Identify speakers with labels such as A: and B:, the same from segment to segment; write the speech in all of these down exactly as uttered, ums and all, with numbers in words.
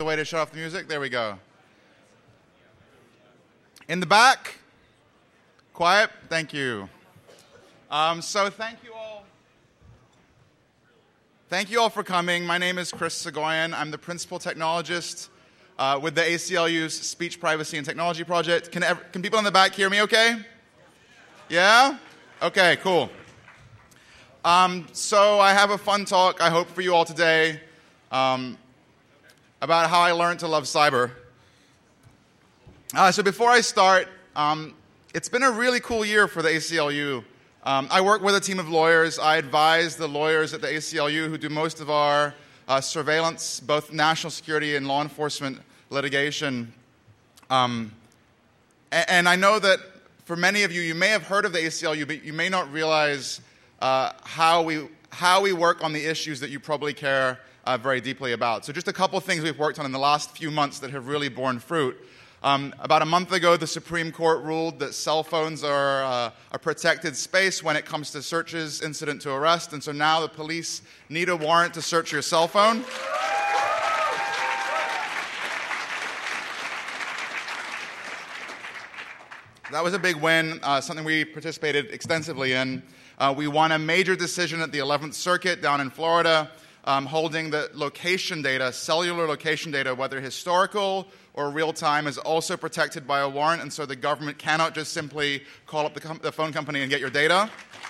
A: The way to shut off the music? There we go. In the back? Quiet? Thank you. Um, so thank you all. Thank you all for coming. My name is Chris Sagoyan. I'm the principal technologist uh, with the A C L U's Speech Privacy and Technology Project. Can, ever, can people in the back hear me okay? Yeah? Okay, cool. Um, so I have a fun talk, I hope, for you all today um, about how I learned to love cyber. Uh, so before I start, um, it's been a really cool year for the A C L U. Um, I work with a team of lawyers. I advise the lawyers at the A C L U who do most of our uh, surveillance, both national security and law enforcement litigation. Um, and, and I know that for many of you, you may have heard of the A C L U, but you may not realize uh, how we how we work on the issues that you probably care uh, very deeply about. So just a couple of things we've worked on in the last few months that have really borne fruit. Um, about a month ago, the Supreme Court ruled that cell phones are uh, a protected space when it comes to searches, incident to arrest, and so now the police need a warrant to search your cell phone. That was a big win, uh, something we participated extensively in. Uh, we won a major decision at the eleventh Circuit down in Florida, um, holding that location data, cellular location data, whether historical or real-time, is also protected by a warrant, and so the government cannot just simply call up the, com- the phone company and get your data.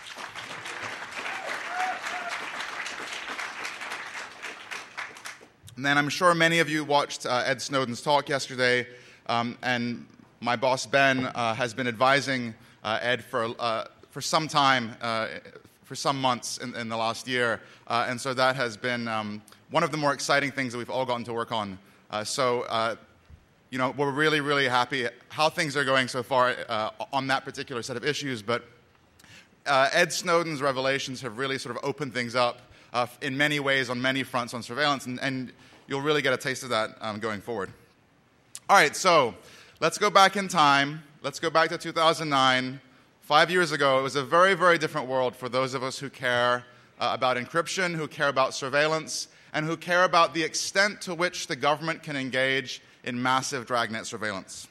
A: And then I'm sure many of you watched uh, Ed Snowden's talk yesterday, um, and my boss, Ben, uh, has been advising uh, Ed for, uh, for some time, uh, for some months in, in the last year, uh, and so that has been um, one of the more exciting things that we've all gotten to work on. Uh, so, uh, you know, we're really, really happy how things are going so far uh, on that particular set of issues, but uh, Ed Snowden's revelations have really sort of opened things up uh, in many ways on many fronts on surveillance, and, and you'll really get a taste of that um, going forward. All right, so let's go back in time. Let's go back to two thousand nine. Five years ago, it was a very, very different world for those of us who care uh, about encryption, who care about surveillance, and who care about the extent to which the government can engage in massive dragnet surveillance.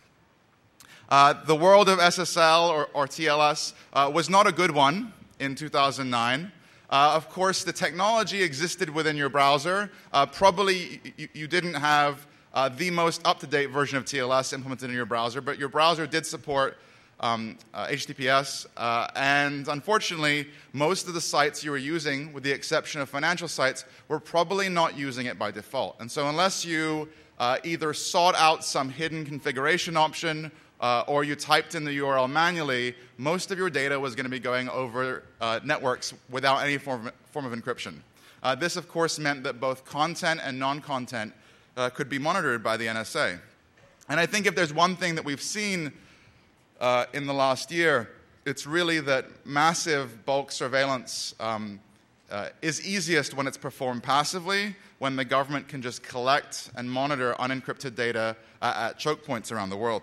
A: Uh, the world of S S L or, or T L S uh, was not a good one in two thousand nine. Uh, of course, the technology existed within your browser. Uh, probably you, you didn't have uh, the most up-to-date version of T L S implemented in your browser, but your browser did support um, uh, H T T P S. Uh, and unfortunately, most of the sites you were using, with the exception of financial sites, were probably not using it by default. And so unless you Uh, either sought out some hidden configuration option uh, or you typed in the U R L manually, most of your data was going to be going over uh, networks without any form of, form of encryption. Uh, this, of course, meant that both content and non-content uh, could be monitored by the N S A. And I think if there's one thing that we've seen uh, in the last year, it's really that massive bulk surveillance um, uh, is easiest when it's performed passively, when the government can just collect and monitor unencrypted data uh, at choke points around the world.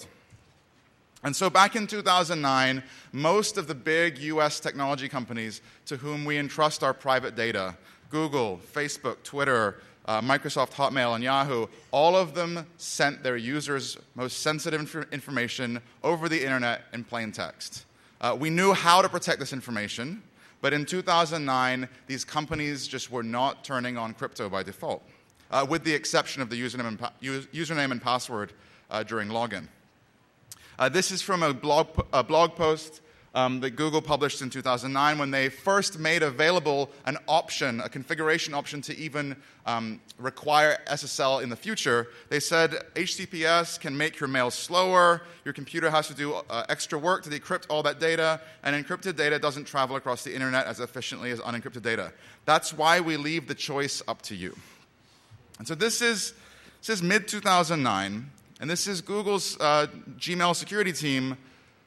A: And so back in two thousand nine, most of the big U S technology companies to whom we entrust our private data, Google, Facebook, Twitter, uh, Microsoft, Hotmail, and Yahoo, all of them sent their users' most sensitive inf- information over the internet in plain text. Uh, we knew how to protect this information, but in two thousand nine, these companies just were not turning on crypto by default, uh, with the exception of the username and, pa- username and password uh, during login. Uh, this is from a blog, a blog post um, that Google published in two thousand nine when they first made available an option, a configuration option to even um, require S S L in the future. They said H T T P S can make your mail slower, your computer has to do uh, extra work to decrypt all that data, and encrypted data doesn't travel across the internet as efficiently as unencrypted data. That's why we leave the choice up to you. And so this is, this is mid two thousand nine, and this is Google's uh, Gmail security team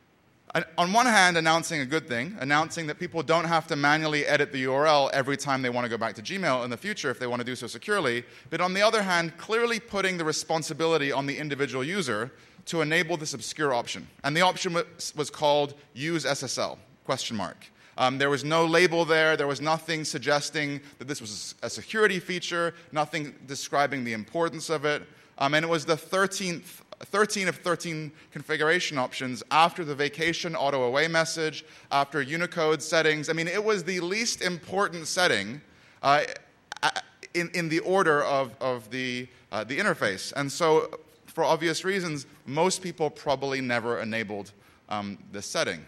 A: on one hand announcing a good thing, announcing that people don't have to manually edit the U R L every time they want to go back to Gmail in the future if they want to do so securely, but on the other hand, clearly putting the responsibility on the individual user to enable this obscure option. And the option was, was called Use S S L, question mark. Um, there was no label there. There was nothing suggesting that this was a security feature, nothing describing the importance of it. um, and it was the thirteenth, thirteen of thirteen configuration options after the vacation auto away message, after Unicode settings. I mean, it was the least important setting uh, in, in the order of, of the, uh, the interface. And so, for obvious reasons, most people probably never enabled um, this setting.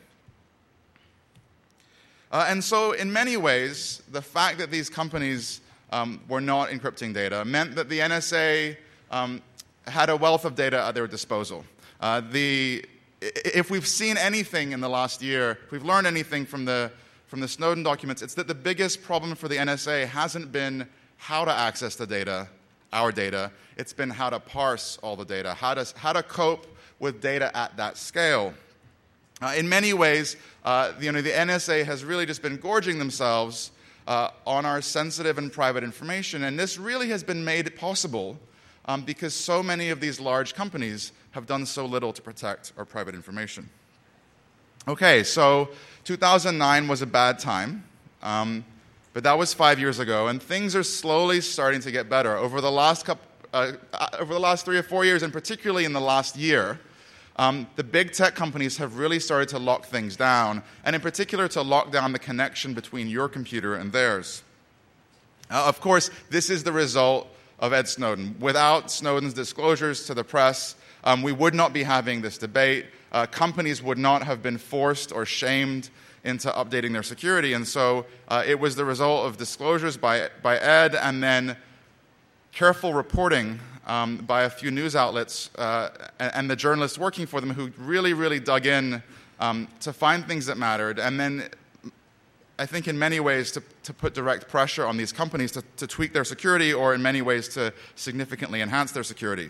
A: Uh, and so, in many ways, the fact that these companies um, were not encrypting data meant that the N S A um, had a wealth of data at their disposal. Uh, the, if we've seen anything in the last year, if we've learned anything from the, from the Snowden documents, it's that the biggest problem for the N S A hasn't been how to access the data, our data. It's been how to parse all the data, how to, how to cope with data at that scale. Uh, in many ways, uh, you know, the N S A has really just been gorging themselves uh, on our sensitive and private information, and this really has been made possible um, because so many of these large companies have done so little to protect our private information. Okay, so two thousand nine was a bad time, um, but that was five years ago, and things are slowly starting to get better. Over the last couple, uh, over the last three or four years, and particularly in the last year, Um, the big tech companies have really started to lock things down, and in particular to lock down the connection between your computer and theirs. Uh, of course, this is the result of Ed Snowden. Without Snowden's disclosures to the press, um, we would not be having this debate. Uh, companies would not have been forced or shamed into updating their security, and so uh, it was the result of disclosures by, by Ed and then careful reporting Um, by a few news outlets uh, and, and the journalists working for them who really, really dug in um, to find things that mattered, and then I think in many ways to, to put direct pressure on these companies to, to tweak their security or in many ways to significantly enhance their security.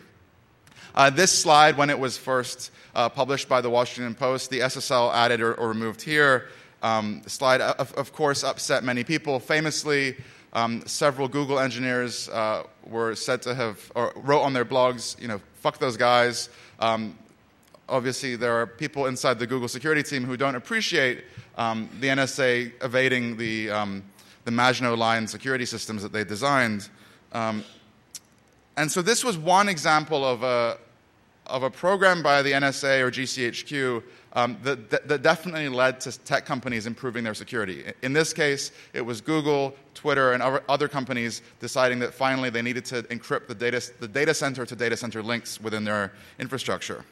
A: Uh, this slide, when it was first uh, published by the Washington Post, the S S L added or, or removed here. Um, the slide, of, of course, upset many people. Famously, Um, several Google engineers uh, were said to have, or wrote on their blogs, you know, fuck those guys. Um, obviously, there are people inside the Google security team who don't appreciate um, the N S A evading the, um, the Maginot Line security systems that they designed. Um, and so this was one example of a, of a program by the N S A or G C H Q um, that, that, that definitely led to tech companies improving their security. In this case, it was Google, Twitter, and other companies deciding that finally they needed to encrypt the data, the data center to data center links within their infrastructure.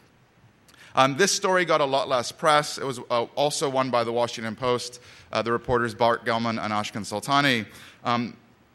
A: Um, this story got a lot less press. It was uh, also won by the Washington Post, uh, the reporters Bart Gellman and Ashkan Soltani. Um,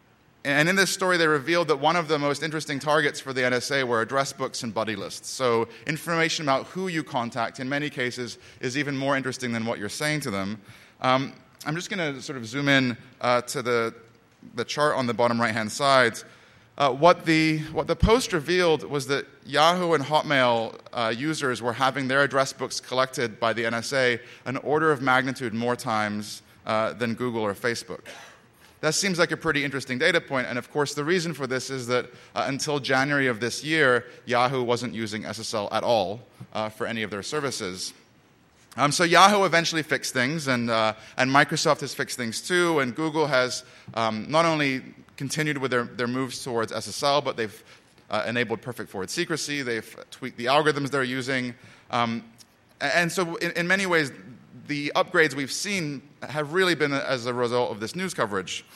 A: And in this story, they revealed that one of the most interesting targets for the N S A were address books and buddy lists. So information about who you contact, in many cases, is even more interesting than what you're saying to them. Um, I'm just going to sort of zoom in uh, to the, the chart on the bottom right-hand side. Uh, what, the, what the Post revealed was that Yahoo and Hotmail uh, users were having their address books collected by the N S A an order of magnitude more times uh, than Google or Facebook. That seems like a pretty interesting data point, and of course the reason for this is that uh, until January of this year, Yahoo wasn't using S S L at all uh, for any of their services. Um, so Yahoo eventually fixed things, and, uh, and Microsoft has fixed things too, and Google has um, not only continued with their, their moves towards S S L, but they've uh, enabled perfect forward secrecy, they've tweaked the algorithms they're using, um, and so in, in many ways, the upgrades we've seen have really been as a result of this news coverage.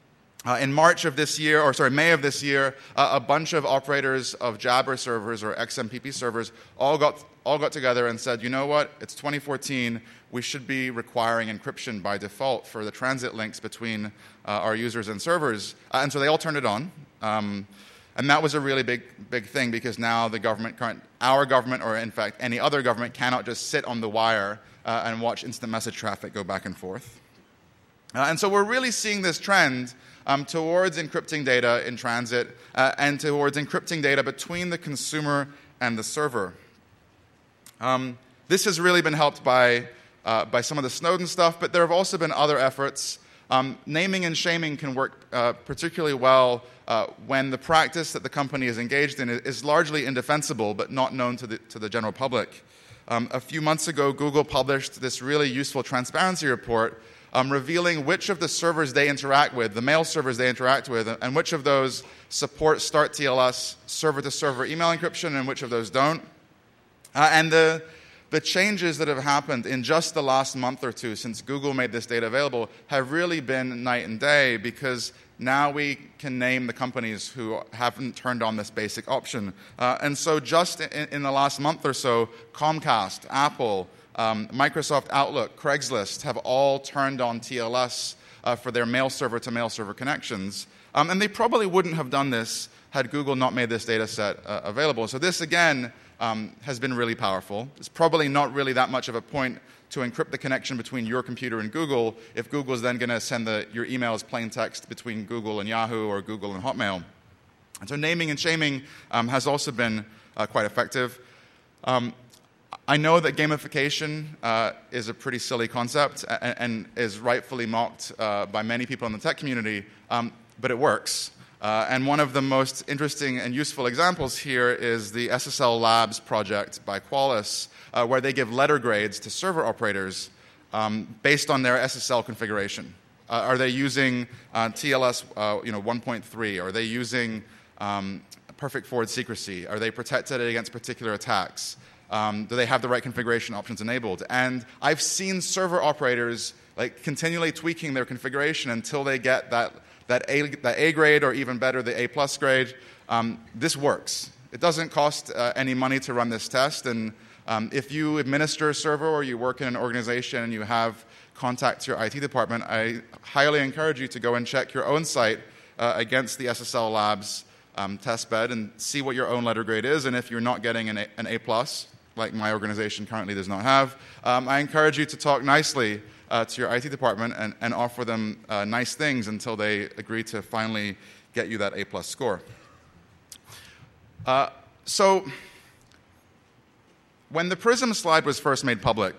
A: Uh, in March of this year, or sorry, May of this year, uh, a bunch of operators of Jabber servers or X M P P servers all got all got together and said, you know what, it's twenty fourteen, we should be requiring encryption by default for the transit links between uh, our users and servers. Uh, and so they all turned it on. Um, And that was a really big, big thing because now the government, can't, our government, or in fact any other government, cannot just sit on the wire uh, and watch instant message traffic go back and forth. Uh, and so we're really seeing this trend um, towards encrypting data in transit uh, and towards encrypting data between the consumer and the server. Um, this has really been helped by, uh, by some of the Snowden stuff, but there have also been other efforts. Um, naming and shaming can work uh, particularly well uh, when the practice that the company is engaged in is largely indefensible but not known to the, to the general public. Um, a few months ago, Google published this really useful transparency report um, revealing which of the servers they interact with, the mail servers they interact with, and which of those support Start T L S server-to-server email encryption and which of those don't. Uh, and the, the changes that have happened in just the last month or two since Google made this data available have really been night and day, because now we can name the companies who haven't turned on this basic option. Uh, and so just in, in the last month or so, Comcast, Apple, um, Microsoft Outlook, Craigslist have all turned on T L S uh, for their mail server to mail server connections. Um, and they probably wouldn't have done this had Google not made this data set uh, available. So this, again, um, has been really powerful. It's probably not really that much of a point to encrypt the connection between your computer and Google if Google's then going to send the, your email as plain text between Google and Yahoo or Google and Hotmail. And so naming and shaming um, has also been uh, quite effective. Um, I know that gamification uh, is a pretty silly concept and, and is rightfully mocked uh, by many people in the tech community, um, but it works. Uh, and one of the most interesting and useful examples here is the S S L Labs project by Qualys, uh, where they give letter grades to server operators um, based on their S S L configuration. Uh, are they using uh, T L S uh, you know, one point three? Are they using um, perfect forward secrecy? Are they protected against particular attacks? Um, do they have the right configuration options enabled? And I've seen server operators like continually tweaking their configuration until they get that That A, that A grade, or even better, the A plus grade. Um, this works. It doesn't cost uh, any money to run this test, and um, if you administer a server or you work in an organization and you have contact to your I T department, I highly encourage you to go and check your own site uh, against the S S L Labs um, test bed and see what your own letter grade is, and if you're not getting an A, an A plus, like my organization currently does not have, um, I encourage you to talk nicely Uh, to your I T department and, and offer them uh, nice things until they agree to finally get you that A plus score. Uh, so when the PRISM slide was first made public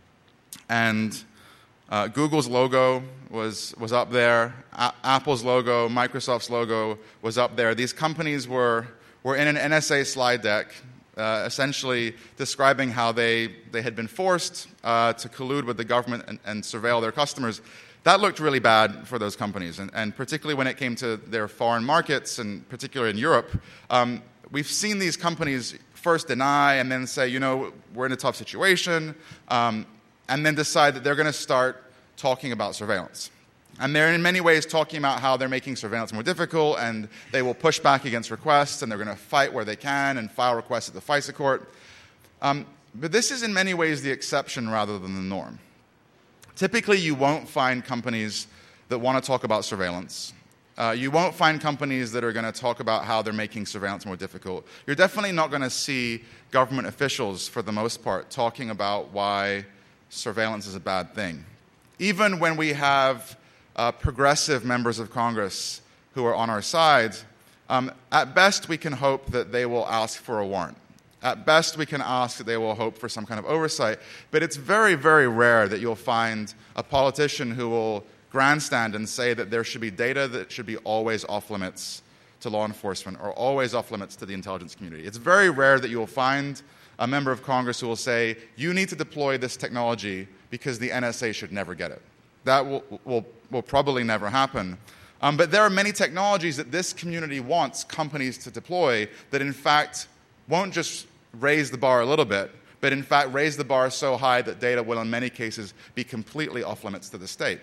A: and uh, Google's logo was, was up there, A- Apple's logo, Microsoft's logo was up there, these companies were, were in an N S A slide deck Uh, essentially describing how they, they had been forced uh, to collude with the government and, and surveil their customers. That looked really bad for those companies, and, and particularly when it came to their foreign markets, and particularly in Europe. Um, we've seen these companies first deny and then say, you know, we're in a tough situation, um, and then decide that they're going to start talking about surveillance. And they're in many ways talking about how they're making surveillance more difficult, and they will push back against requests, and they're going to fight where they can and file requests at the FISA court. Um, but this is in many ways the exception rather than the norm. Typically, you won't find companies that want to talk about surveillance. Uh, you won't find companies that are going to talk about how they're making surveillance more difficult. You're definitely not going to see government officials, for the most part, talking about why surveillance is a bad thing. Even when we have Uh, progressive members of Congress who are on our side, um, at best we can hope that they will ask for a warrant. At best we can ask that they will hope for some kind of oversight. But it's very, very rare that you'll find a politician who will grandstand and say that there should be data that should be always off limits to law enforcement or always off limits to the intelligence community. It's very rare that you will find a member of Congress who will say, you need to deploy this technology because the N S A should never get it. That will, will, will probably never happen. Um, but there are many technologies that this community wants companies to deploy that in fact won't just raise the bar a little bit, but in fact raise the bar so high that data will in many cases be completely off limits to the state.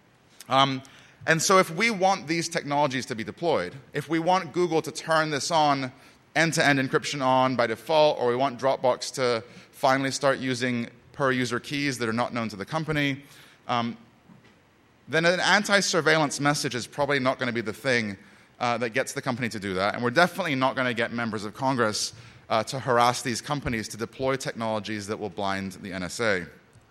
A: Um, and so if we want these technologies to be deployed, if we want Google to turn this on, end-to-end encryption on by default, or we want Dropbox to finally start using per-user keys that are not known to the company, um, then an anti-surveillance message is probably not going to be the thing uh, that gets the company to do that. And we're definitely not going to get members of Congress uh, to harass these companies to deploy technologies that will blind the N S A.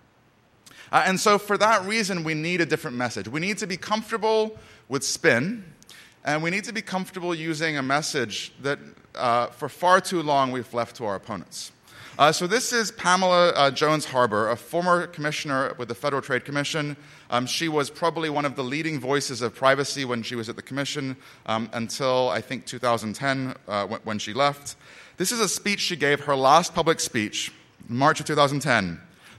A: Uh, and so for that reason, we need a different message. We need to be comfortable with spin, and we need to be comfortable using a message that uh, for far too long we've left to our opponents. Uh, so this is Pamela uh, Jones-Harbor, a former commissioner with the Federal Trade Commission. Um, she was probably one of the leading voices of privacy when she was at the commission um, until, I think, two thousand ten, uh, when, when she left. This is a speech she gave, her last public speech, in March of two thousand ten,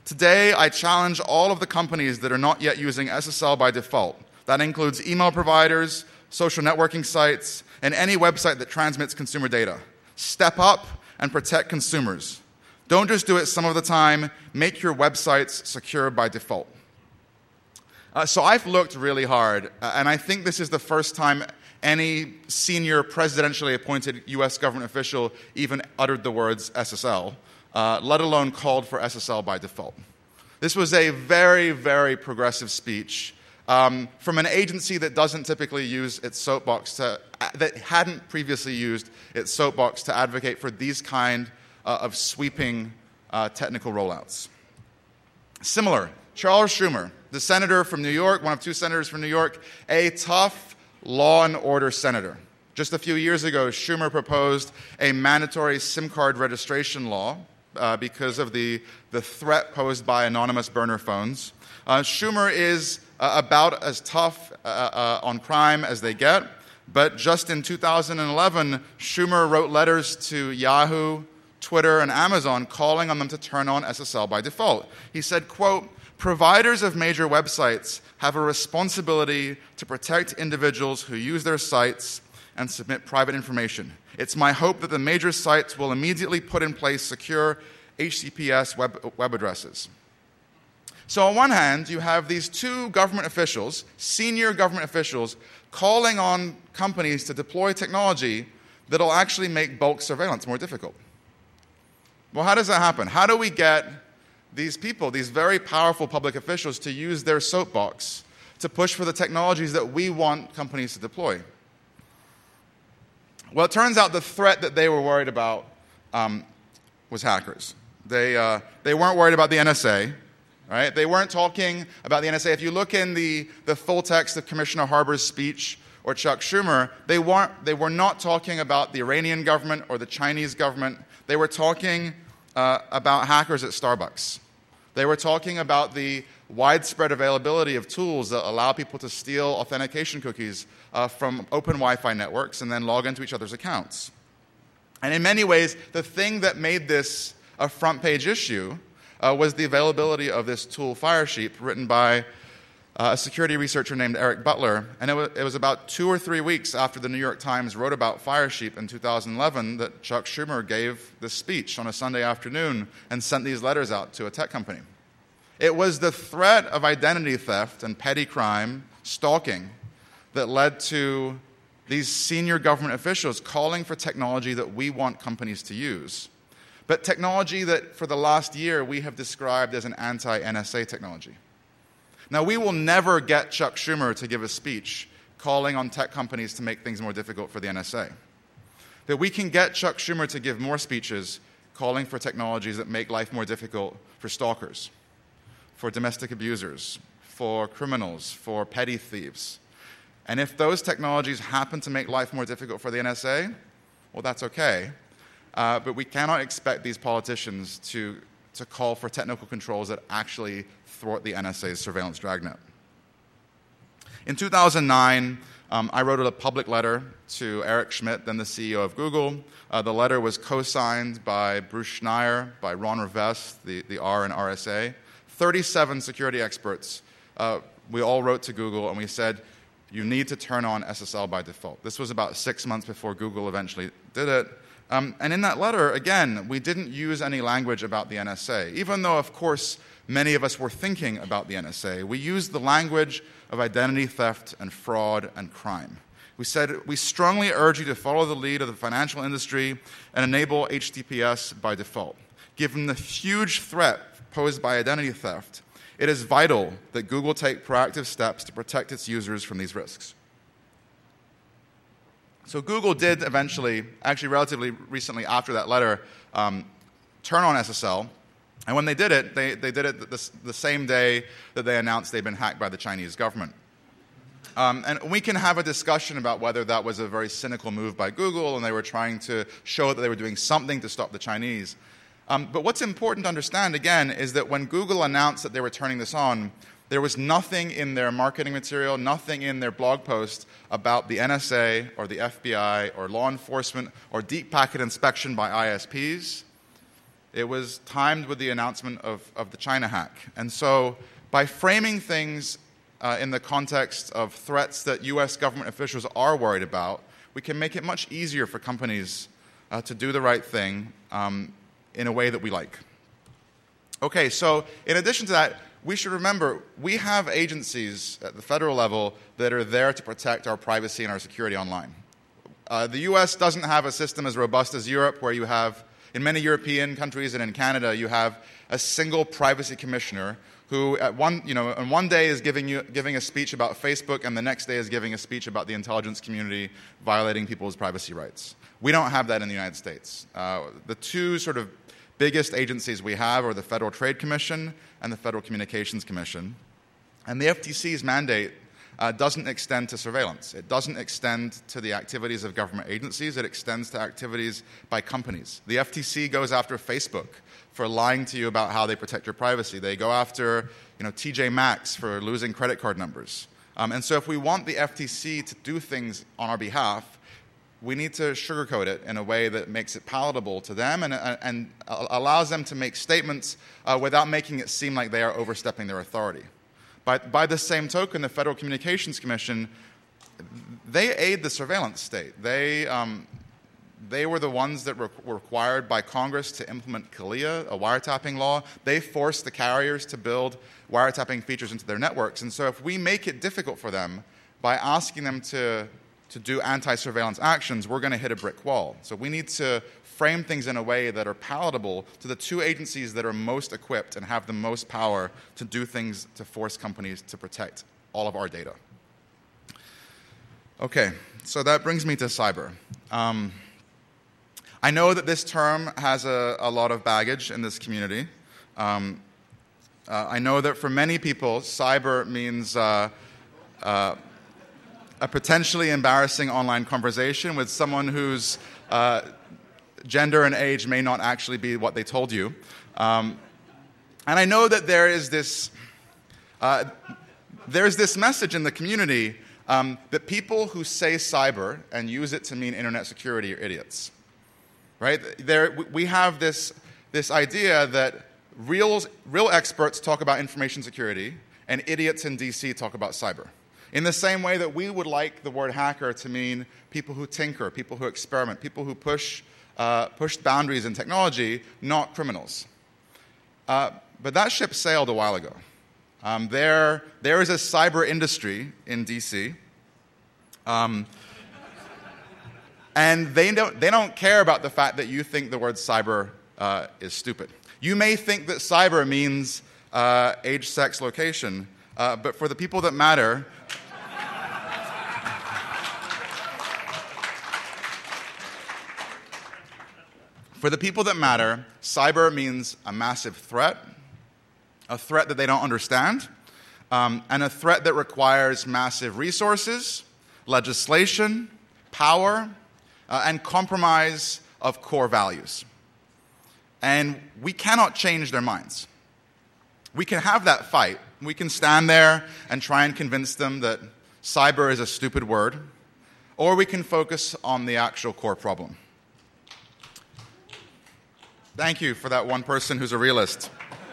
A: Today, I challenge all of the companies that are not yet using S S L by default. That includes email providers, social networking sites, and any website that transmits consumer data. Step up and protect consumers. Don't just do it some of the time. Make your websites secure by default. Uh, so I've looked really hard, uh, and I think this is the first time any senior presidentially appointed U S government official even uttered the words S S L, uh, let alone called for S S L by default. This was a very, very progressive speech um, from an agency that doesn't typically use its soapbox to, uh, that hadn't previously used its soapbox to advocate for these kind uh, of sweeping uh, technical rollouts. Similar, Charles Schumer, the senator from New York, one of two senators from New York, a tough law and order senator. Just a few years ago, Schumer proposed a mandatory SIM card registration law uh, because of the, the threat posed by anonymous burner phones. Uh, Schumer is uh, about as tough uh, uh, on crime as they get, but just in two thousand eleven, Schumer wrote letters to Yahoo, Twitter, and Amazon calling on them to turn on S S L by default. He said, quote, "Providers of major websites have a responsibility to protect individuals who use their sites and submit private information. It's my hope that the major sites will immediately put in place secure H T T P S web, web addresses." So on one hand, you have these two government officials, senior government officials, calling on companies to deploy technology that will actually make bulk surveillance more difficult. Well, how does that happen? How do we get these people, these very powerful public officials, to use their soapbox to push for the technologies that we want companies to deploy? Well, it turns out the threat that they were worried about um, was hackers. They, uh, they weren't worried about the N S A, right? They weren't talking about the N S A. If you look in the, the full text of Commissioner Harber's speech or Chuck Schumer, they, weren't, they were not talking about the Iranian government or the Chinese government. They were talking uh, about hackers at Starbucks. They were talking about the widespread availability of tools that allow people to steal authentication cookies uh, from open Wi-Fi networks and then log into each other's accounts. And in many ways, the thing that made this a front-page issue uh, was the availability of this tool Firesheep, written by uh, a security researcher named Eric Butler. And it was, it was about two or three weeks after the New York Times wrote about Firesheep in two thousand eleven that Chuck Schumer gave this speech on a Sunday afternoon and sent these letters out to a tech company. It was the threat of identity theft and petty crime, stalking, that led to these senior government officials calling for technology that we want companies to use, but technology that for the last year we have described as an anti-N S A technology. Now, we will never get Chuck Schumer to give a speech calling on tech companies to make things more difficult for the N S A. That we can get Chuck Schumer to give more speeches calling for technologies that make life more difficult for stalkers, for domestic abusers, for criminals, for petty thieves. And if those technologies happen to make life more difficult for the N S A, well, that's okay. Uh, but we cannot expect these politicians to, to call for technical controls that actually thwart the N S A's surveillance dragnet. In two thousand nine, um, I wrote a public letter to Eric Schmidt, then the C E O of Google. Uh, the letter was co-signed by Bruce Schneier, by Ron Rivest, the, the R in R S A, thirty-seven security experts. Uh, we all wrote to Google and we said, you need to turn on S S L by default. This was about six months before Google eventually did it. Um, and in that letter, again, we didn't use any language about the N S A, even though, of course, many of us were thinking about the N S A. We used the language of identity theft and fraud and crime. We said, we strongly urge you to follow the lead of the financial industry and enable H T T P S by default. Given the huge threat posed by identity theft, it is vital that Google take proactive steps to protect its users from these risks. So Google did eventually, actually relatively recently after that letter, um, turn on S S L. And when they did it, they, they did it the, the same day that they announced they'd been hacked by the Chinese government. Um, and we can have a discussion about whether that was a very cynical move by Google and they were trying to show that they were doing something to stop the Chinese. Um, but what's important to understand, again, is that when Google announced that they were turning this on, there was nothing in their marketing material, nothing in their blog post about the N S A or the F B I or law enforcement or deep packet inspection by I S Ps. It was timed with the announcement of, of the China hack. And so by framing things uh, in the context of threats that U S government officials are worried about, we can make it much easier for companies uh, to do the right thing um, in a way that we like. Okay, so in addition to that, we should remember we have agencies at the federal level that are there to protect our privacy and our security online. Uh, the U S doesn't have a system as robust as Europe, where you have, in many European countries and in Canada, you have a single privacy commissioner who at one, you know, on one day is giving, you, giving a speech about Facebook, and the next day is giving a speech about the intelligence community violating people's privacy rights. We don't have that in the United States. Uh, the two sort of biggest agencies we have are the Federal Trade Commission and the Federal Communications Commission. And the F T C's mandate uh, doesn't extend to surveillance. It doesn't extend to the activities of government agencies. It extends to activities by companies. The F T C goes after Facebook for lying to you about how they protect your privacy. They go after, you know, T J Maxx for losing credit card numbers. Um, and so if we want the F T C to do things on our behalf, we need to sugarcoat it in a way that makes it palatable to them and, and allows them to make statements uh, without making it seem like they are overstepping their authority. By, by the same token, the Federal Communications Commission, they aid the surveillance state. They, um, they were the ones that were required by Congress to implement CALEA, a wiretapping law. They forced the carriers to build wiretapping features into their networks. And so if we make it difficult for them by asking them to to do anti-surveillance actions, we're going to hit a brick wall. So we need to frame things in a way that are palatable to the two agencies that are most equipped and have the most power to do things to force companies to protect all of our data. Okay, so that brings me to cyber. Um, I know that this term has a, a lot of baggage in this community. Um, uh, I know that for many people, cyber means uh, uh, a potentially embarrassing online conversation with someone whose uh, gender and age may not actually be what they told you. Um, and I know that there is this, uh, there's this message in the community um, that people who say cyber and use it to mean internet security are idiots. Right? There, we have this, this idea that real, real experts talk about information security and idiots in D C talk about cyber. In the same way that we would like the word hacker to mean people who tinker, people who experiment, people who push, uh, push boundaries in technology, not criminals. Uh, but that ship sailed a while ago. Um, there, there is a cyber industry in D C, um, and they don't, they don't care about the fact that you think the word cyber uh, is stupid. You may think that cyber means uh, age, sex, location, uh, but for the people that matter, For the people that matter, cyber means a massive threat, a threat that they don't understand, um, and a threat that requires massive resources, legislation, power, uh, and compromise of core values. And we cannot change their minds. We can have that fight. We can stand there and try and convince them that cyber is a stupid word, or we can focus on the actual core problem. Thank you for that one person who's a realist.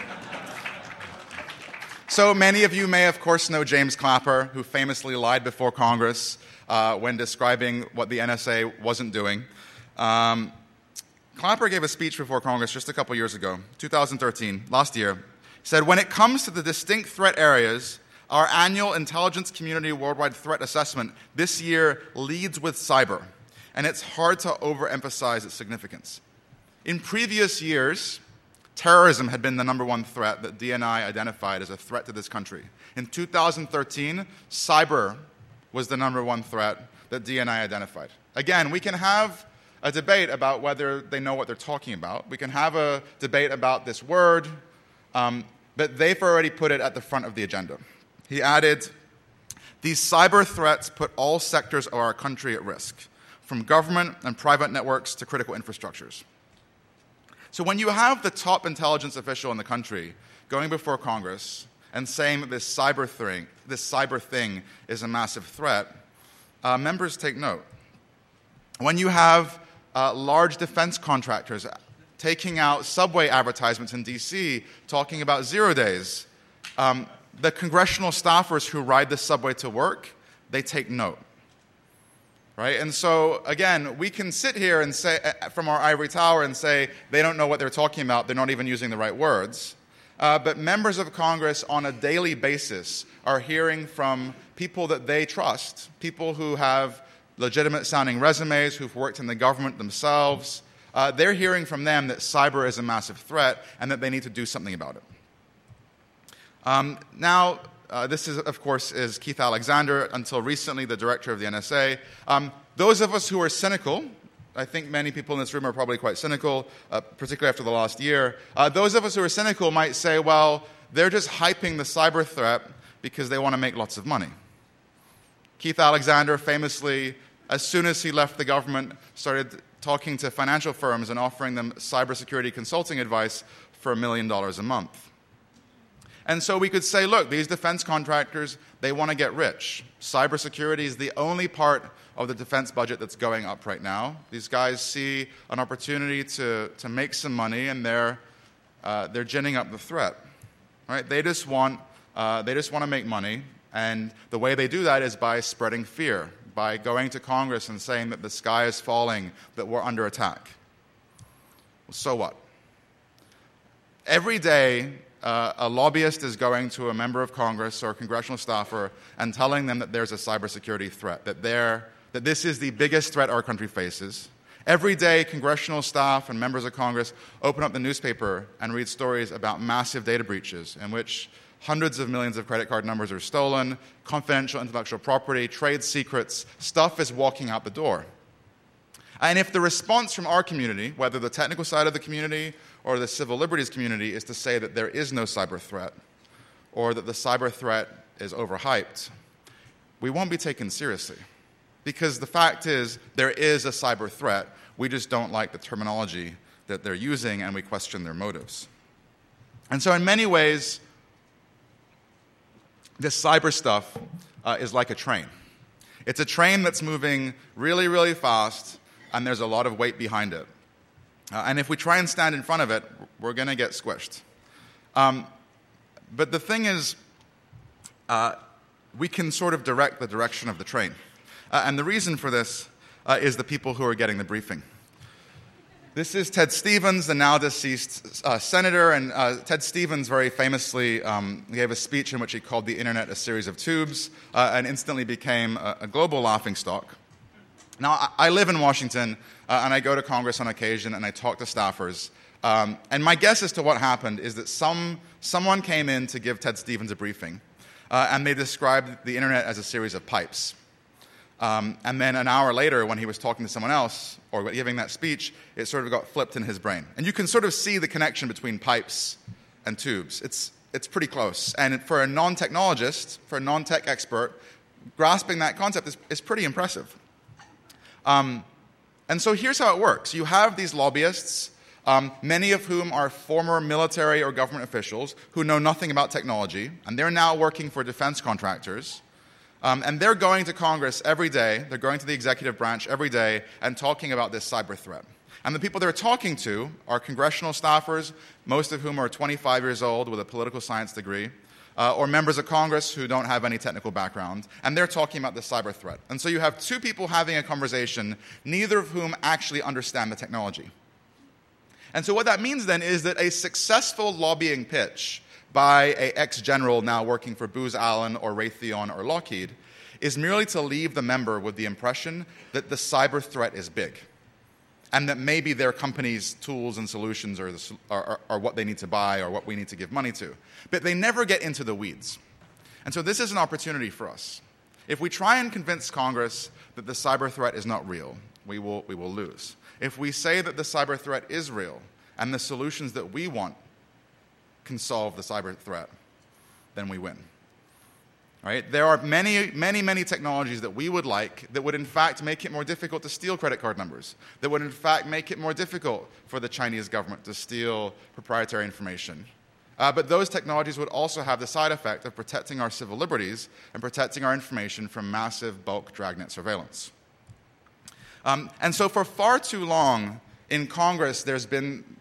A: So many of you may, of course, know James Clapper, who famously lied before Congress uh, when describing what the N S A wasn't doing. Um, Clapper gave a speech before Congress just a couple years ago, two thousand thirteen, last year. He said, "When it comes to the distinct threat areas, our annual Intelligence Community Worldwide Threat Assessment this year leads with cyber, and it's hard to overemphasize its significance. In previous years, terrorism had been the number one threat that D N I identified as a threat to this country. In two thousand thirteen, cyber was the number one threat that D N I identified." Again, we can have a debate about whether they know what they're talking about. We can have a debate about this word, um, but they've already put it at the front of the agenda. He added, "These cyber threats put all sectors of our country at risk, from government and private networks to critical infrastructures." So when you have the top intelligence official in the country going before Congress and saying that this cyber thing, this cyber thing is a massive threat, uh, members take note. When you have uh, large defense contractors taking out subway advertisements in D C talking about zero days. Um, the congressional staffers who ride the subway to work, they take note. Right? And so, again, we can sit here and say, from our ivory tower and say they don't know what they're talking about, they're not even using the right words. Uh, but members of Congress on a daily basis are hearing from people that they trust, people who have legitimate-sounding resumes, who've worked in the government themselves. Uh, they're hearing from them that cyber is a massive threat and that they need to do something about it. Um, now, uh, this is, of course, is Keith Alexander, until recently the director of the N S A. Um, those of us who are cynical, I think many people in this room are probably quite cynical, uh, particularly after the last year. Uh, those of us who are cynical might say, well, they're just hyping the cyber threat because they want to make lots of money. Keith Alexander famously, as soon as he left the government, started talking to financial firms and offering them cybersecurity consulting advice for a million dollars a month. And so we could say, look, these defense contractors, they want to get rich. Cybersecurity is the only part of the defense budget that's going up right now. These guys see an opportunity to, to make some money, and they're, uh, they're ginning up the threat. Right? They just want, uh, they just want to make money, and the way they do that is by spreading fear, by going to Congress and saying that the sky is falling, that we're under attack. Well, so what? Every day, Uh, a lobbyist is going to a member of Congress or a congressional staffer and telling them that there's a cybersecurity threat, that, they're, that this is the biggest threat our country faces. Every day, congressional staff and members of Congress open up the newspaper and read stories about massive data breaches in which hundreds of millions of credit card numbers are stolen, confidential intellectual property, trade secrets, stuff is walking out the door. And if the response from our community, whether the technical side of the community or the civil liberties community, is to say that there is no cyber threat or that the cyber threat is overhyped, we won't be taken seriously. Because the fact is, there is a cyber threat. We just don't like the terminology that they're using, and we question their motives. And so in many ways, this cyber stuff uh, is like a train. It's a train that's moving really, really fast, and there's a lot of weight behind it. Uh, and if we try and stand in front of it, we're going to get squished. Um, but the thing is, uh, we can sort of direct the direction of the train. Uh, and the reason for this uh, is the people who are getting the briefing. This is Ted Stevens, the now deceased uh, senator, and uh, Ted Stevens very famously um, gave a speech in which he called the internet a series of tubes uh, and instantly became a, a global laughingstock. Now, I, I live in Washington, uh, and I go to Congress on occasion, and I talk to staffers. Um, and my guess as to what happened is that some someone came in to give Ted Stevens a briefing, uh, and they described the internet as a series of pipes. Um, and then an hour later, when he was talking to someone else or giving that speech, it sort of got flipped in his brain. And you can sort of see the connection between pipes and tubes. It's, it's pretty close. And for a non-technologist, for a non-tech expert, grasping that concept is, is pretty impressive. Um, and so here's how it works. You have these lobbyists, um, many of whom are former military or government officials who know nothing about technology, and they're now working for defense contractors. Um, and they're going to Congress every day, they're going to the executive branch every day and talking about this cyber threat. And the people they're talking to are congressional staffers, most of whom are twenty-five years old with a political science degree, uh, or members of Congress who don't have any technical background, and they're talking about this cyber threat. And so you have two people having a conversation, neither of whom actually understand the technology. And so what that means then is that a successful lobbying pitch by an ex-general now working for Booz Allen or Raytheon or Lockheed is merely to leave the member with the impression that the cyber threat is big and that maybe their company's tools and solutions are, the, are, are what they need to buy or what we need to give money to. But they never get into the weeds. And so this is an opportunity for us. If we try and convince Congress that the cyber threat is not real, we will, we will lose. If we say that the cyber threat is real and the solutions that we want can solve the cyber threat, then we win. Right? There are many, many, many technologies that we would like that would in fact make it more difficult to steal credit card numbers, that would in fact make it more difficult for the Chinese government to steal proprietary information. Uh, but those technologies would also have the side effect of protecting our civil liberties and protecting our information from massive bulk dragnet surveillance. Um, and so for far too long in Congress, there's been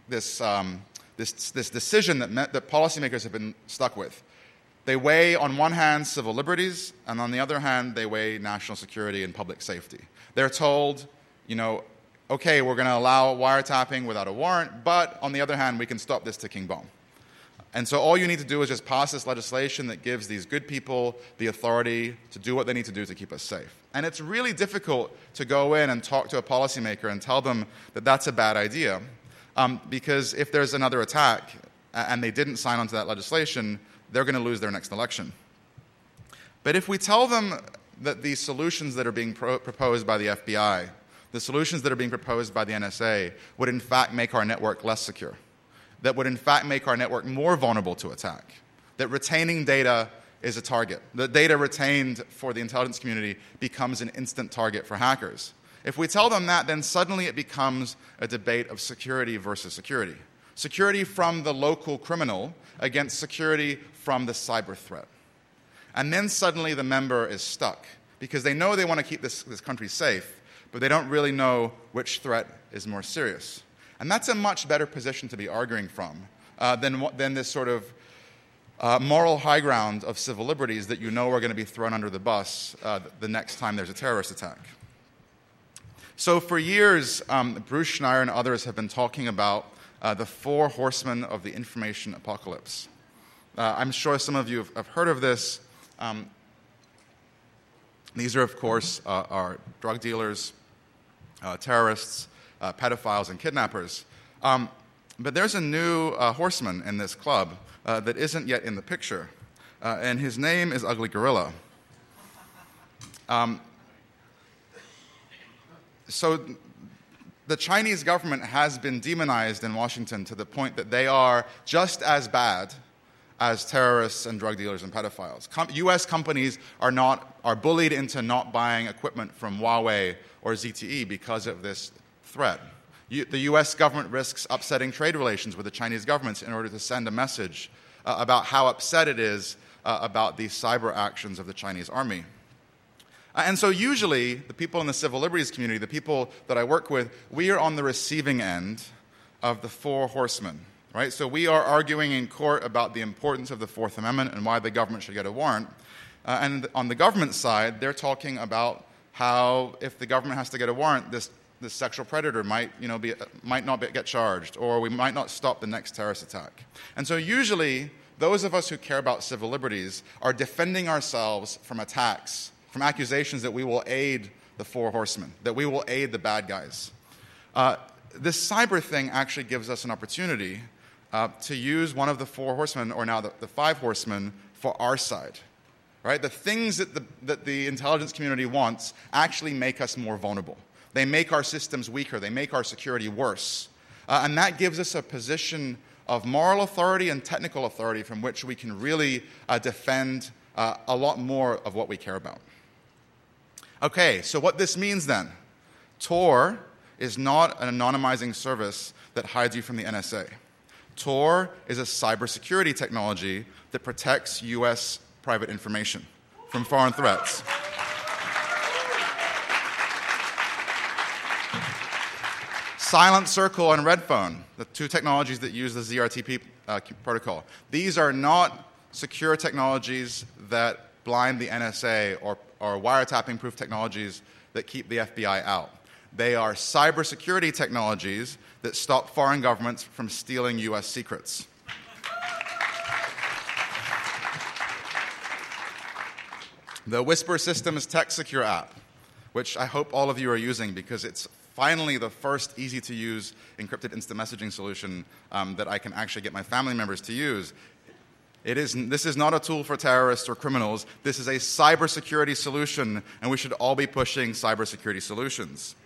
A: this, um, this, this decision that, met, that policymakers have been stuck with. They weigh, on one hand, civil liberties, and on the other hand, they weigh national security and public safety. They're told, you know, okay, we're going to allow wiretapping without a warrant, but on the other hand, we can stop this ticking bomb. And so all you need to do is just pass this legislation that gives these good people the authority to do what they need to do to keep us safe. And it's really difficult to go in and talk to a policymaker and tell them that that's a bad idea, um, because if there's another attack and they didn't sign on to that legislation, they're going to lose their next election. But if we tell them that the solutions that are being pro- proposed by the F B I, the solutions that are being proposed by the N S A, would in fact make our network less secure, that would in fact make our network more vulnerable to attack, that retaining data is a target, that data retained for the intelligence community becomes an instant target for hackers. If we tell them that, then suddenly it becomes a debate of security versus security. Security from the local criminal against security from the cyber threat. And then suddenly the member is stuck because they know they want to keep this, this country safe, but they don't really know which threat is more serious. And that's a much better position to be arguing from uh, than, than this sort of uh, moral high ground of civil liberties that you know are going to be thrown under the bus uh, the next time there's a terrorist attack. So for years, um, Bruce Schneier and others have been talking about uh, the four horsemen of the information apocalypse. Uh, I'm sure some of you have, have heard of this. Um, these are, of course, uh, are drug dealers, uh, terrorists, uh, pedophiles, and kidnappers. Um, but there's a new uh, horseman in this club uh, that isn't yet in the picture, uh, and his name is Ugly Gorilla. Um, so the Chinese government has been demonized in Washington to the point that they are just as bad as terrorists and drug dealers and pedophiles. Com- U S companies are not are bullied into not buying equipment from Huawei or Z T E because of this threat. You, the U S government risks upsetting trade relations with the Chinese governments in order to send a message uh, about how upset it is uh, about the cyber actions of the Chinese army. Uh, and so usually the people in the civil liberties community, the people that I work with, we are on the receiving end of the four horsemen. Right? So we are arguing in court about the importance of the Fourth Amendment and why the government should get a warrant. Uh, and on the government side, they're talking about how if the government has to get a warrant, this, this sexual predator might, you know, be, might not be, get charged, or we might not stop the next terrorist attack. And so usually, those of us who care about civil liberties are defending ourselves from attacks, from accusations that we will aid the four horsemen, that we will aid the bad guys. Uh, this cyber thing actually gives us an opportunity Uh, to use one of the four horsemen, or now the, the five horsemen, for our side. Right? The things that the, that the intelligence community wants actually make us more vulnerable. They make our systems weaker. They make our security worse. Uh, and that gives us a position of moral authority and technical authority from which we can really uh, defend uh, a lot more of what we care about. Okay, so what this means then. Tor is not an anonymizing service that hides you from the N S A. Tor is a cybersecurity technology that protects U S private information from foreign threats. Silent Circle and Redphone, the two technologies that use the Z R T P uh, protocol. These are not secure technologies that blind the N S A or, or wiretapping-proof technologies that keep the F B I out. They are cybersecurity technologies that stop foreign governments from stealing U S secrets. The Whisper Systems Tech Secure app, which I hope all of you are using because it's finally the first easy-to-use encrypted instant messaging solution um, that I can actually get my family members to use. It is, this is not a tool for terrorists or criminals. This is a cybersecurity solution, and we should all be pushing cybersecurity solutions.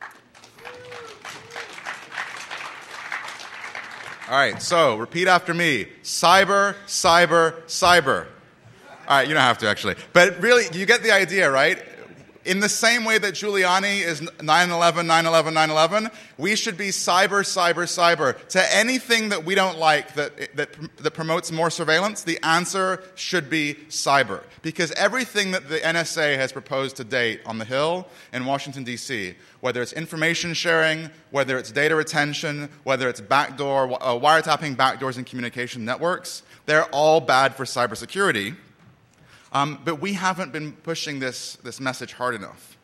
A: All right, so repeat after me. Cyber, cyber, cyber. All right, you don't have to actually. But really, you get the idea, right? In the same way that Giuliani is nine eleven, nine eleven, nine eleven, we should be cyber, cyber, cyber. To anything that we don't like that, that, that promotes more surveillance, the answer should be cyber. Because everything that the N S A has proposed to date on the Hill in Washington, D C, whether it's information sharing, whether it's data retention, whether it's backdoor, uh, wiretapping backdoors in communication networks, they're all bad for cybersecurity. Um, but we haven't been pushing this, this message hard enough.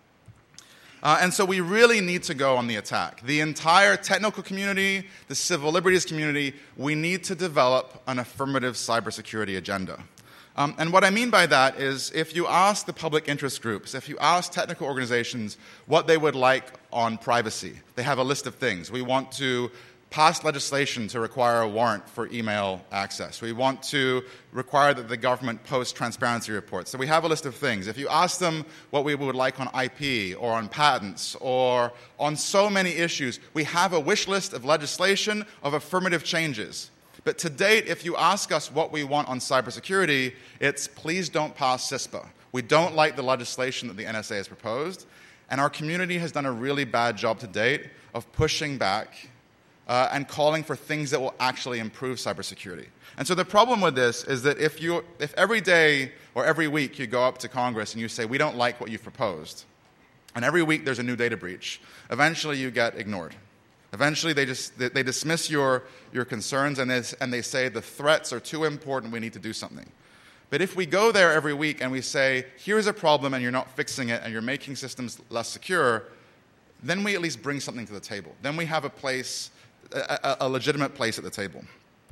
A: Uh, and so we really need to go on the attack. The entire technical community, the civil liberties community, we need to develop an affirmative cybersecurity agenda. Um, and what I mean by that is if you ask the public interest groups, if you ask technical organizations what they would like on privacy, they have a list of things. We want to pass legislation to require a warrant for email access. We want to require that the government post transparency reports. So we have a list of things. If you ask them what we would like on I P or on patents or on so many issues, we have a wish list of legislation of affirmative changes. But to date, if you ask us what we want on cybersecurity, it's please don't pass CISPA. We don't like the legislation that the N S A has proposed, and our community has done a really bad job to date of pushing back Uh, and calling for things that will actually improve cybersecurity. And so the problem with this is that if, you, if every day or every week you go up to Congress and you say, we don't like what you've proposed, and every week there's a new data breach, eventually you get ignored. Eventually they, just, they, they dismiss your, your concerns and they, and they say the threats are too important, we need to do something. But if we go there every week and we say, here's a problem and you're not fixing it and you're making systems less secure, then we at least bring something to the table. Then we have a place A, a legitimate place at the table.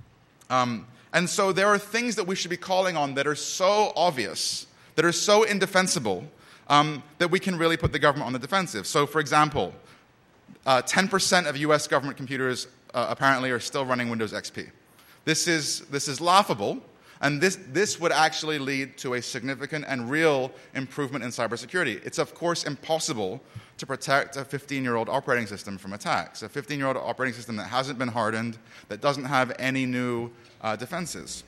A: Um, and so there are things that we should be calling on that are so obvious, that are so indefensible, um, that we can really put the government on the defensive. So, for example, uh, ten percent of U S government computers uh, apparently are still running Windows X P. This is, this is laughable, and this, this would actually lead to a significant and real improvement in cybersecurity. It's, of course, impossible to protect a fifteen-year-old operating system from attacks, a fifteen-year-old operating system that hasn't been hardened, that doesn't have any new uh, defenses.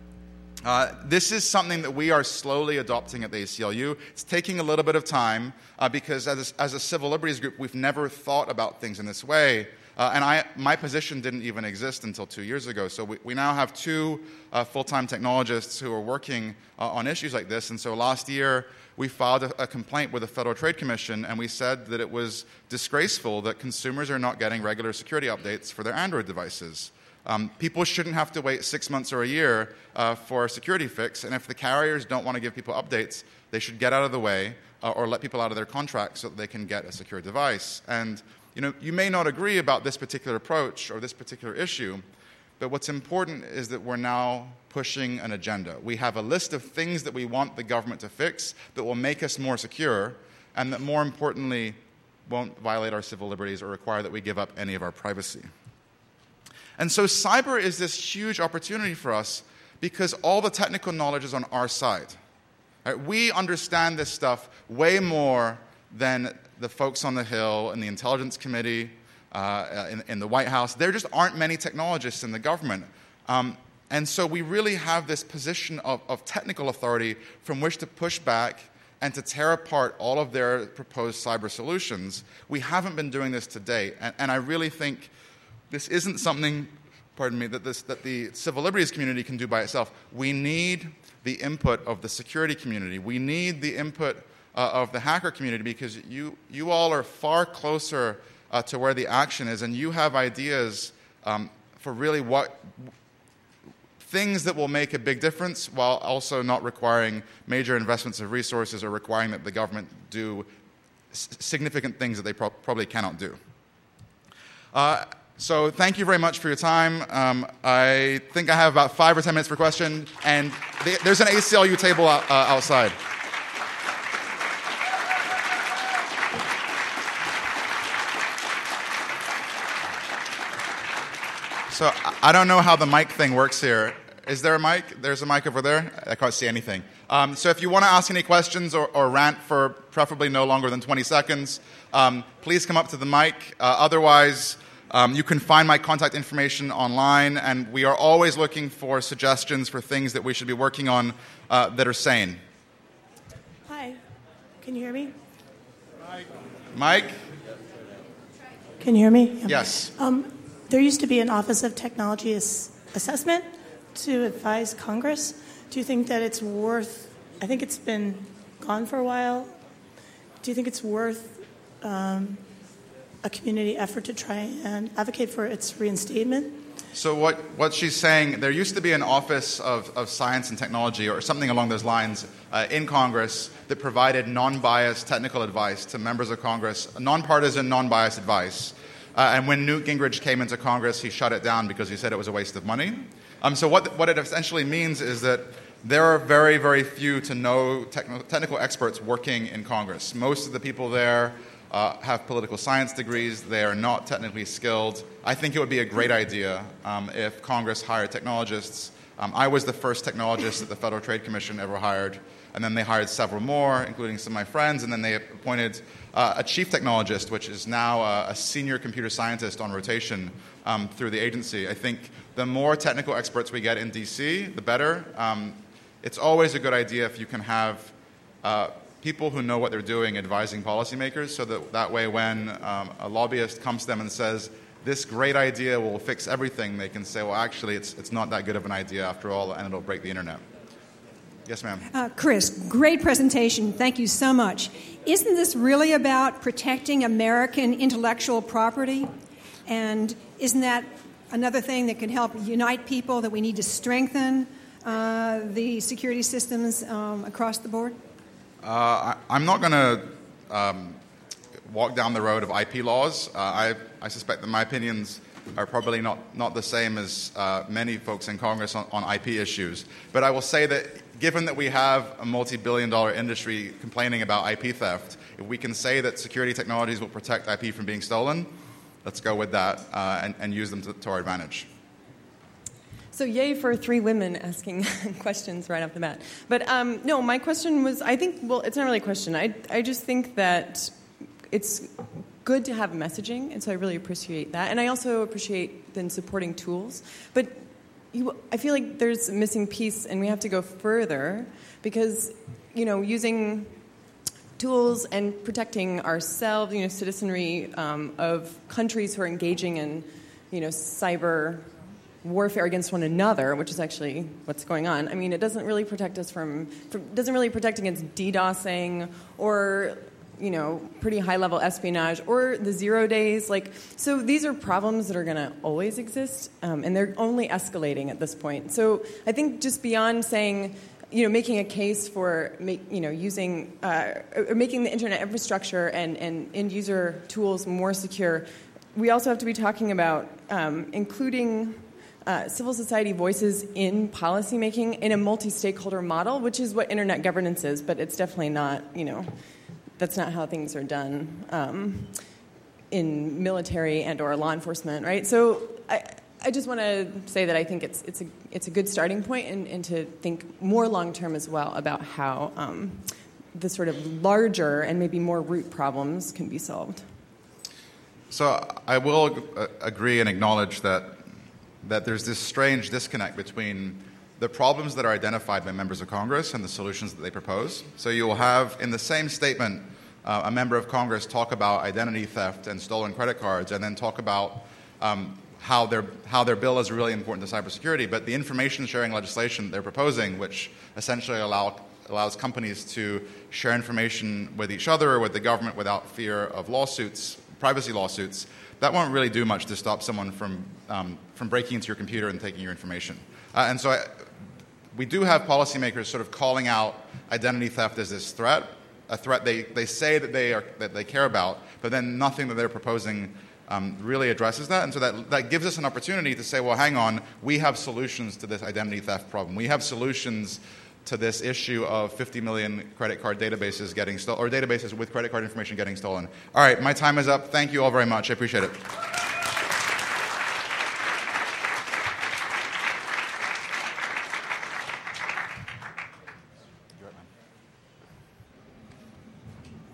A: Uh, this is something that we are slowly adopting at the A C L U. It's taking a little bit of time uh, because as a, as a civil liberties group, we've never thought about things in this way. Uh, and I, my position didn't even exist until two years ago. So we, we now have two uh, full-time technologists who are working uh, on issues like this. And so last year, we filed a, a complaint with the Federal Trade Commission, and we said that it was disgraceful that consumers are not getting regular security updates for their Android devices. Um, people shouldn't have to wait six months or a year uh, for a security fix, and if the carriers don't want to give people updates, they should get out of the way uh, or let people out of their contracts so that they can get a secure device. And you know, you may not agree about this particular approach or this particular issue, but what's important is that we're now pushing an agenda. We have a list of things that we want the government to fix that will make us more secure and that, more importantly, won't violate our civil liberties or require that we give up any of our privacy. And so cyber is this huge opportunity for us because all the technical knowledge is on our side. Right? We understand this stuff way more than the folks on the Hill and the Intelligence Committee uh, in, in the White House. There just aren't many technologists in the government. Um, and so we really have this position of, of technical authority from which to push back and to tear apart all of their proposed cyber solutions. We haven't been doing this to date. And, and I really think this isn't something, pardon me, that, this, that the civil liberties community can do by itself. We need the input of the security community. We need the input uh, of the hacker community because you, you all are far closer uh, to where the action is, and you have ideas um, for really what things that will make a big difference while also not requiring major investments of resources or requiring that the government do s- significant things that they pro- probably cannot do. Uh, So thank you very much for your time. Um, I think I have about five or ten minutes for questions, and they, there's an A C L U table uh, outside. So I don't know how the mic thing works here. Is there a mic? There's a mic over there. I can't see anything. Um, so if you want to ask any questions or, or rant for preferably no longer than twenty seconds, um, please come up to the mic. Uh, otherwise, Um, you can find my contact information online, and we are always looking for suggestions for things that we should be working on uh, that are sane.
B: Hi. Can you hear me?
A: Mike?
B: Can you hear me? Yeah.
A: Yes.
B: Um, there used to be an Office of Technology Ass- Assessment to advise Congress. Do you think that it's worth, I think it's been gone for a while, do you think it's worth um, a community effort to try and advocate for its reinstatement?
A: So what, what she's saying, there used to be an Office of, of Science and Technology or something along those lines uh, in Congress that provided non-biased technical advice to members of Congress, nonpartisan, non-biased advice. Uh, and when Newt Gingrich came into Congress, he shut it down because he said it was a waste of money. Um, so what, what it essentially means is that there are very, very few to no technical, technical experts working in Congress. Most of the people there uh, have political science degrees. They are not technically skilled. I think it would be a great idea um, if Congress hired technologists. Um, I was the first technologist that the Federal Trade Commission ever hired, and then they hired several more, including some of my friends, and then they appointed uh, a chief technologist, which is now uh, a senior computer scientist on rotation um, through the agency. I think the more technical experts we get in D C, the better. Um, it's always a good idea if you can have uh, people who know what they're doing advising policymakers, so that that way when um, a lobbyist comes to them and says, this great idea will fix everything, they can say, well, actually, it's, it's not that good of an idea after all, and it'll break the internet. Yes, ma'am.
C: Uh, Chris, great presentation. Thank you so much. Isn't this really about protecting American intellectual property? And isn't that another thing that can help unite people, that we need to strengthen uh, the security systems um, across the board?
A: Uh, I, I'm not going to um, walk down the road of I P laws. Uh, I, I suspect that my opinions are probably not, not the same as uh, many folks in Congress on, on I P issues. But I will say that given that we have a multi-billion dollar industry complaining about I P theft, if we can say that security technologies will protect I P from being stolen, let's go with that uh, and, and use them to, to our advantage.
D: So yay for three women asking questions right off the bat. But um, no, my question was, I think, well, it's not really a question. I, I just think that it's good to have messaging, and so I really appreciate that. And I also appreciate then supporting tools. But you, I feel like there's a missing piece, and we have to go further, because, you know, using tools and protecting ourselves, you know, citizenry um, of countries who are engaging in, you know, cyber warfare against one another, which is actually what's going on. I mean, it doesn't really protect us from, from doesn't really protect against DDoSing or, you know, pretty high-level espionage or the zero days. Like, so these are problems that are going to always exist, um, and they're only escalating at this point. So I think just beyond saying, you know, making a case for, make, you know, using uh, or making the internet infrastructure and, and end-user tools more secure, we also have to be talking about um, including Uh, civil society voices in policymaking in a multi-stakeholder model, which is what internet governance is, but it's definitely not, you know, that's not how things are done um, in military and or law enforcement, right? So I, I just want to say that I think it's it's a it's a good starting point, and, and to think more long-term as well about how um, the sort of larger and maybe more root problems can be solved.
A: So I will uh, agree and acknowledge that that there's this strange disconnect between the problems that are identified by members of Congress and the solutions that they propose. So you will have, in the same statement, uh, a member of Congress talk about identity theft and stolen credit cards, and then talk about um, how their how their bill is really important to cybersecurity. But the information sharing legislation they're proposing, which essentially allow, allows companies to share information with each other or with the government without fear of lawsuits, privacy lawsuits, that won't really do much to stop someone from um, from breaking into your computer and taking your information. Uh, and so I, we do have policymakers sort of calling out identity theft as this threat, a threat they, they say that they are that they care about, but then nothing that they're proposing um, really addresses that. And so that, that gives us an opportunity to say, well, hang on, we have solutions to this identity theft problem. We have solutions to this issue of fifty million credit card databases getting stolen, or databases with credit card information getting stolen. All right, my time is up. Thank you all very much. I appreciate it.